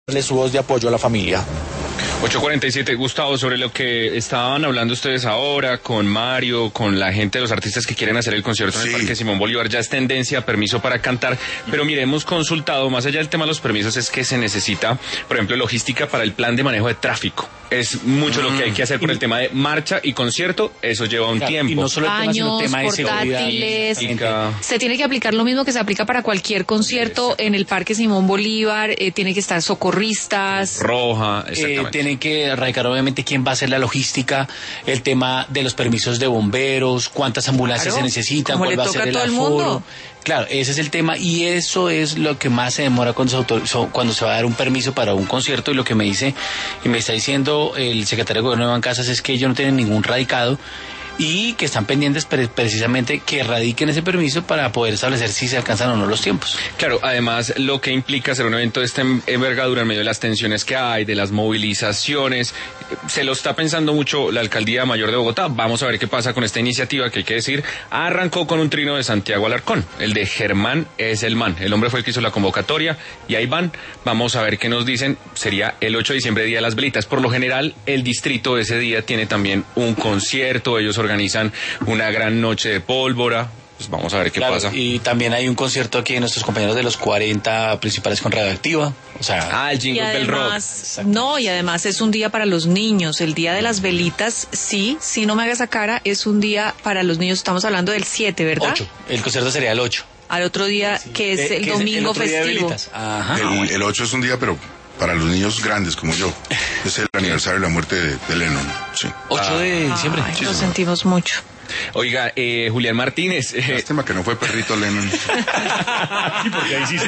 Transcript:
su voz de apoyo a la familia. 8:47, Gustavo, sobre lo que estaban hablando ustedes ahora con Mario, con la gente de los artistas que quieren hacer el concierto en el Parque Simón Bolívar, ya es tendencia, permiso para cantar, pero mire, hemos consultado, más allá del tema de los permisos, es que se necesita, por ejemplo, logística para el plan de manejo de tráfico. Es mucho lo que hay que hacer por el tema de marcha y concierto, eso lleva un tiempo. Y no solo el tema de portátiles, seguridad. se tiene que aplicar lo mismo que se aplica para cualquier concierto en el Parque Simón Bolívar, tiene que estar socorristas. Roja, exactamente. Tienen que erradicar obviamente quién va a hacer la logística, el tema de los permisos de bomberos, cuántas ambulancias se necesitan, cuál va a ser el aforo. Claro, ese es el tema y eso es lo que más se demora cuando se va a dar un permiso para un concierto, y lo que me dice y me está diciendo el secretario de Gobierno de Bancasas es que ellos no tienen ningún radicado y que están pendientes precisamente que radiquen ese permiso para poder establecer si se alcanzan o no los tiempos. Claro, además lo que implica hacer un evento de esta envergadura en medio de las tensiones que hay, de las movilizaciones, se lo está pensando mucho la Alcaldía Mayor de Bogotá. Vamos a ver qué pasa con esta iniciativa que hay que decir, arrancó con un trino de Santiago Alarcón, el de Germán es el man, el hombre fue el que hizo la convocatoria y ahí van, vamos a ver qué nos dicen, sería el 8 de diciembre, Día de las Velitas. Por lo general el distrito ese día tiene también un concierto, ellos organizan una gran noche de pólvora, pues vamos a ver qué pasa. Y también hay un concierto aquí de nuestros compañeros de los 40 principales con Radioactiva, o sea... el Jingle Bell Rock. No, y además es un día para los niños, el Día de las Velitas, sí, no me hagas esa cara, es un día para los niños, estamos hablando del 7, ¿verdad? 8, el concierto sería el 8. Al otro día, que es el domingo festivo. El 8 es un día, pero para los niños grandes como yo. Es el aniversario de la muerte de Lennon. Sí. 8 de diciembre. Ay, lo sentimos mucho. Oiga, Julián Martínez. Lástima que no fue perrito Lennon. Sí, porque ahí sí